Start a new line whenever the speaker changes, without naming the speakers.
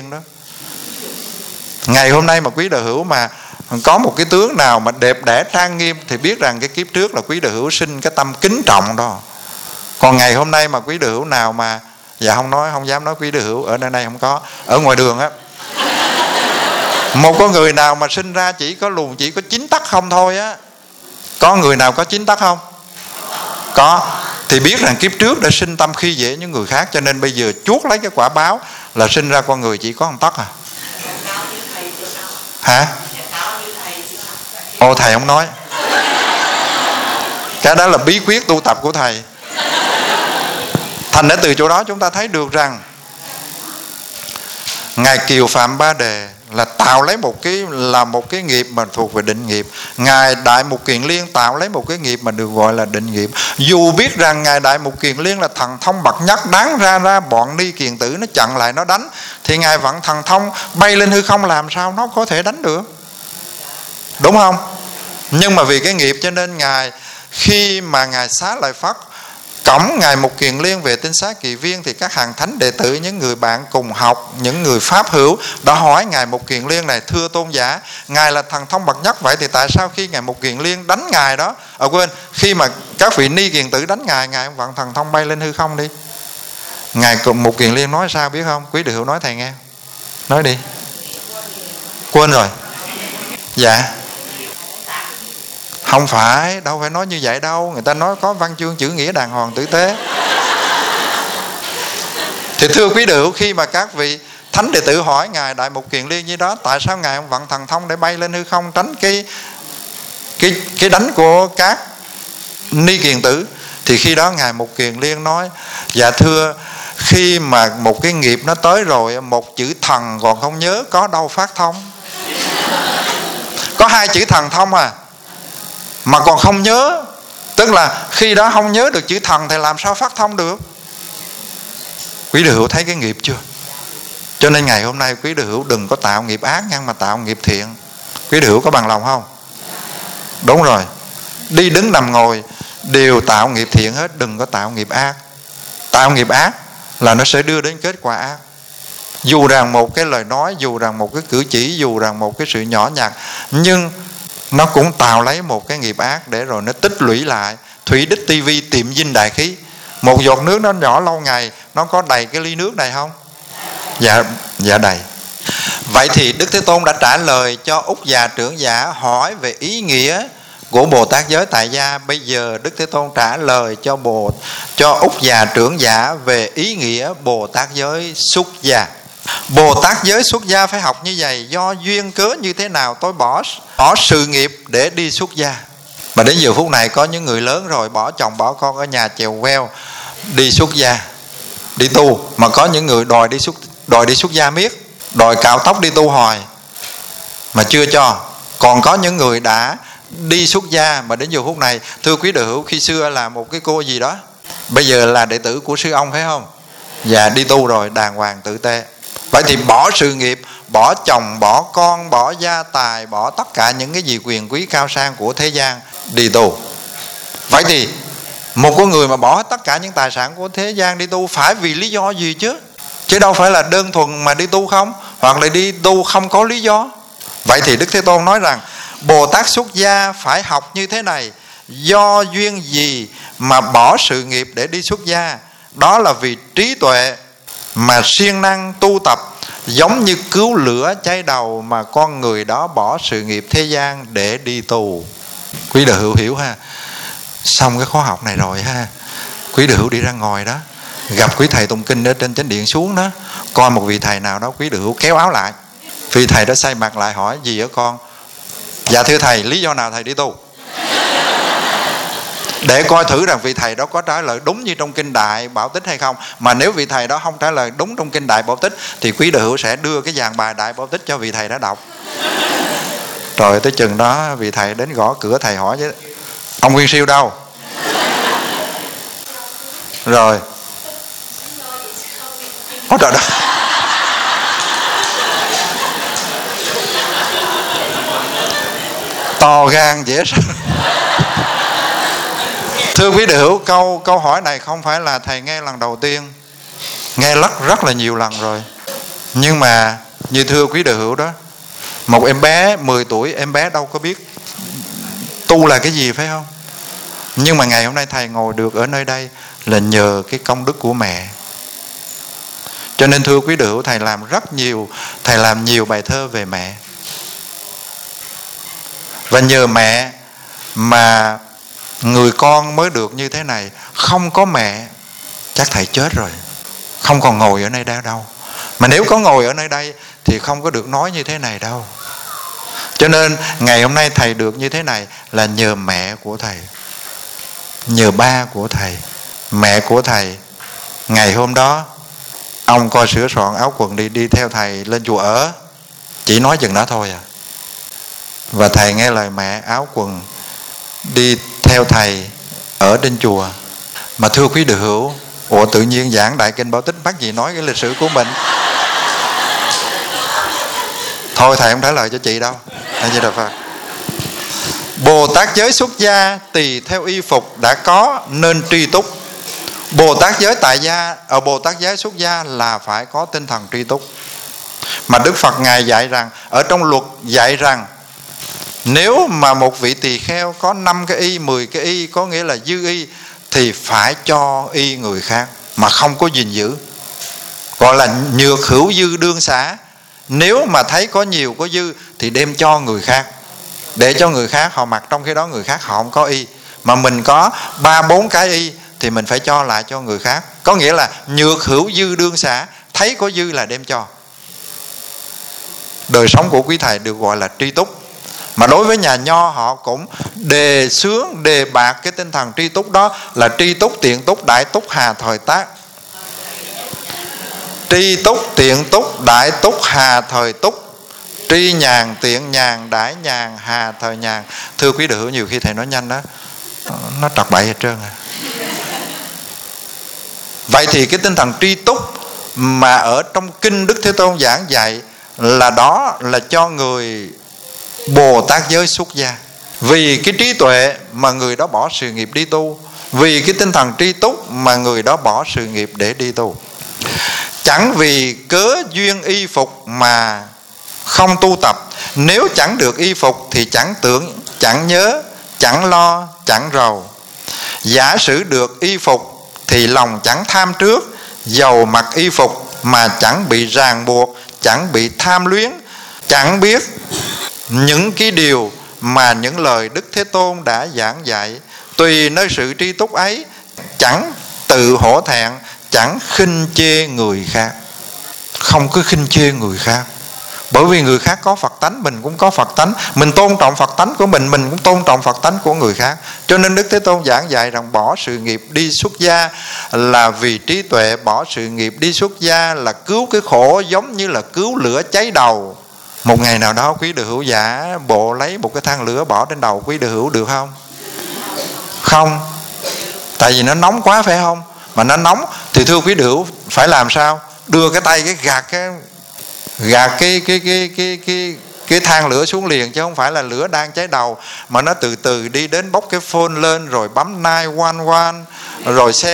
tiên đó. Ngày hôm nay mà quý đạo hữu mà có một cái tướng nào mà đẹp đẽ trang nghiêm thì biết rằng cái kiếp trước là quý đạo hữu sinh cái tâm kính trọng đó. Còn ngày hôm nay mà quý đạo hữu nào mà không dám nói quý đạo hữu, ở nơi này không có, ở ngoài đường á, một con người nào mà sinh ra chỉ có 9 tấc không thôi á, có người nào có 9 tấc không? Có, thì biết rằng kiếp trước đã sinh tâm khi dễ những người khác, cho nên bây giờ chuốc lấy cái quả báo là sinh ra con người chỉ có 1 tấc à. Hả? Ồ, thầy không nói. Cái đó là bí quyết tu tập của thầy. Thành ra từ chỗ đó chúng ta thấy được rằng Ngài Kiều Phạm Ba Đề là tạo lấy một cái nghiệp mà thuộc về định nghiệp. Ngài Đại Mục Kiền Liên tạo lấy một cái nghiệp mà được gọi là định nghiệp. Dù biết rằng Ngài Đại Mục Kiền Liên là thần thông bậc nhất, đáng ra bọn ni kiền tử nó chặn lại nó đánh, thì Ngài vận thần thông bay lên hư không, làm sao nó có thể đánh được, đúng không? Nhưng mà vì cái nghiệp cho nên Ngài, khi mà Ngài xá lợi Phất cõng Ngài Mục Kiền Liên về Tinh Xá Kỳ Viên, thì các hàng thánh đệ tử, những người bạn cùng học, những người pháp hữu đã hỏi Ngài Mục Kiền Liên này: thưa tôn giả, Ngài là thần thông bậc nhất, vậy thì tại sao khi Ngài Mục Kiền Liên đánh Ngài đó, khi mà các vị ni kiền tử đánh Ngài không vận thần thông bay lên hư không đi? Ngài Mục Kiền Liên nói sao biết không? Quý đạo hữu nói thầy nghe. Nói đi. Quên rồi. Dạ. Không phải, đâu phải nói như vậy đâu. Người ta nói có văn chương chữ nghĩa đàng hoàng tử tế. Thì thưa quý đạo hữu, khi mà các vị thánh đệ tử hỏi Ngài Đại Mục Kiền Liên như đó, tại sao Ngài không vận thần thông để bay lên hư không tránh cái đánh của các ni kiền tử? Thì khi đó Ngài Mục Kiền Liên nói: dạ thưa, khi mà một cái nghiệp nó tới rồi, một chữ thần còn không nhớ, có đâu phát thông. Có 2 chữ thần thông mà còn không nhớ, tức là khi đó không nhớ được chữ thần thì làm sao phát thông được? Quý đạo hữu thấy cái nghiệp chưa? Cho nên ngày hôm nay quý đạo hữu đừng có tạo nghiệp ác nha, mà tạo nghiệp thiện. Quý đạo hữu có bằng lòng không? Đúng rồi, đi đứng nằm ngồi đều tạo nghiệp thiện hết, đừng có tạo nghiệp ác. Tạo nghiệp ác là nó sẽ đưa đến kết quả ác. Dù rằng một cái lời nói, dù rằng một cái cử chỉ, dù rằng một cái sự nhỏ nhặt, nhưng nó cũng tạo lấy một cái nghiệp ác để rồi nó tích lũy lại. Thủy đích tivi tiệm dinh đại khí. Một giọt nước nó nhỏ lâu ngày, nó có đầy cái ly nước này không? Dạ đầy. Vậy thì Đức Thế Tôn đã trả lời cho Úc Già Trưởng Giả hỏi về ý nghĩa của Bồ Tát giới tại gia. Bây giờ Đức Thế Tôn trả lời cho Úc Già Trưởng Giả về ý nghĩa Bồ Tát giới xuất gia. Bồ Tát giới xuất gia phải học như vậy: do duyên cớ như thế nào tôi bỏ sự nghiệp để đi xuất gia. Mà đến giờ phút này có những người lớn rồi bỏ chồng bỏ con ở nhà chèo queo đi xuất gia, đi tu. Mà có những người đòi đi xuất gia miết, đòi cạo tóc đi tu hoài mà chưa cho. Còn có những người đã đi xuất gia mà đến giờ phút này, thưa quý đạo hữu, khi xưa là một cái cô gì đó, bây giờ là đệ tử của sư ông phải không? Dạ, đi tu rồi, đàng hoàng tử tế. Vậy thì bỏ sự nghiệp, bỏ chồng, bỏ con, bỏ gia tài, bỏ tất cả những cái gì quyền quý cao sang của thế gian, đi tu. Vậy thì một con người mà bỏ hết tất cả những tài sản của thế gian đi tu phải vì lý do gì chứ? Chứ đâu phải là đơn thuần mà đi tu không, hoặc là đi tu không có lý do. Vậy thì Đức Thế Tôn nói rằng Bồ Tát xuất gia phải học như thế này: do duyên gì mà bỏ sự nghiệp để đi xuất gia? Đó là vì trí tuệ mà siêng năng tu tập, giống như cứu lửa cháy đầu mà con người đó bỏ sự nghiệp thế gian để đi tu. Quý đạo hữu hiểu ha? Xong cái khóa học này rồi ha, quý đạo hữu đi ra ngoài đó, gặp quý thầy tụng kinh ở trên chánh điện xuống đó, coi một vị thầy nào đó, quý đạo hữu kéo áo lại. Vị thầy đó xoay mặt lại hỏi: gì ở con? Dạ thưa thầy, lý do nào thầy đi tu? Để coi thử rằng vị thầy đó có trả lời đúng như trong kinh Đại Bảo Tích hay không. Mà nếu vị thầy đó không trả lời đúng trong kinh Đại Bảo Tích thì quý đạo hữu sẽ đưa cái dàn bài Đại Bảo Tích cho vị thầy đó đọc. Rồi tới chừng đó vị thầy đến gõ cửa, thầy hỏi chứ: ông Nguyên Siêu đâu? Rồi ôi trời đất, to gan dễ sợ. Thưa quý đạo hữu, câu hỏi này không phải là thầy nghe lần đầu tiên, nghe rất là nhiều lần rồi. Nhưng mà như thưa quý đạo hữu đó, một em bé 10 tuổi, em bé đâu có biết tu là cái gì, phải không? Nhưng mà ngày hôm nay thầy ngồi được ở nơi đây là nhờ cái công đức của mẹ. Cho nên thưa quý đạo hữu, thầy làm rất nhiều, thầy làm nhiều bài thơ về mẹ. Và nhờ mẹ mà người con mới được như thế này. Không có mẹ chắc thầy chết rồi, không còn ngồi ở nơi đây đâu. Mà nếu có ngồi ở nơi đây thì không có được nói như thế này đâu. Cho nên ngày hôm nay thầy được như thế này là nhờ mẹ của thầy, nhờ ba của thầy. Mẹ của thầy ngày hôm đó ông coi sửa soạn áo quần đi theo thầy lên chùa ở, chỉ nói chừng đó thôi à. Và thầy nghe lời mẹ áo quần đi theo thầy ở trên chùa. Mà thưa quý đạo hữu, ủa tự nhiên giảng Đại Kinh Bảo Tích bắt gì nói cái lịch sử của mình. Thôi thầy không trả lời cho chị đâu. A Di Đà Phật. Bồ Tát giới xuất gia tùy theo y phục đã có nên tri túc. Bồ Tát giới tại gia, ở Bồ Tát giới xuất gia là phải có tinh thần tri túc. Mà Đức Phật Ngài dạy rằng, ở trong luật dạy rằng, nếu mà một vị tỳ kheo có 5 cái y, 10 cái y, có nghĩa là dư y, thì phải cho y người khác mà không có gìn giữ, gọi là nhược hữu dư đương xả. Nếu mà thấy có nhiều có dư thì đem cho người khác, để cho người khác họ mặc, trong khi đó người khác họ không có y, mà mình có 3-4 cái y thì mình phải cho lại cho người khác. Có nghĩa là nhược hữu dư đương xả, thấy có dư là đem cho. Đời sống của quý thầy được gọi là tri túc. Mà đối với nhà nho họ cũng đề xướng, đề bạc cái tinh thần tri túc đó là tri túc, tiện túc, đại túc, hà thời tác. Tri túc, tiện túc, đại túc, hà thời túc. Tri nhàn, tiện nhàn, đại nhàn, hà thời nhàn. Thưa quý đạo hữu, nhiều khi thầy nói nhanh đó, nó trật bậy hết trơn à. Vậy thì cái tinh thần tri túc mà ở trong kinh Đức Thế Tôn giảng dạy là đó là cho người Bồ Tát giới xuất gia. Vì cái trí tuệ mà người đó bỏ sự nghiệp đi tu, vì cái tinh thần tri túc mà người đó bỏ sự nghiệp để đi tu. Chẳng vì cớ duyên y phục mà không tu tập. Nếu chẳng được y phục thì chẳng tưởng, chẳng nhớ, chẳng lo, chẳng rầu. Giả sử được y phục thì lòng chẳng tham trước, dầu mặc y phục mà chẳng bị ràng buộc, chẳng bị tham luyến, chẳng biết những cái điều mà những lời Đức Thế Tôn đã giảng dạy. Tùy nơi sự tri túc ấy, chẳng tự hổ thẹn, chẳng khinh chê người khác. Không cứ khinh chê người khác, bởi vì người khác có Phật tánh, mình cũng có Phật tánh. Mình tôn trọng Phật tánh của mình cũng tôn trọng Phật tánh của người khác. Cho nên Đức Thế Tôn giảng dạy rằng bỏ sự nghiệp đi xuất gia là vì trí tuệ. Bỏ sự nghiệp đi xuất gia là cứu cái khổ, giống như là cứu lửa cháy đầu. Một ngày nào đó quý đạo hữu giả bộ lấy một cái than lửa bỏ trên đầu quý đạo hữu được không? Không. Tại vì nó nóng quá, phải không? Mà nó nóng thì thưa quý đạo hữu phải làm sao? Đưa cái tay gạt cái than lửa xuống liền, chứ không phải là lửa đang cháy đầu mà nó từ từ đi đến bốc cái phone lên rồi bấm 911 rồi xe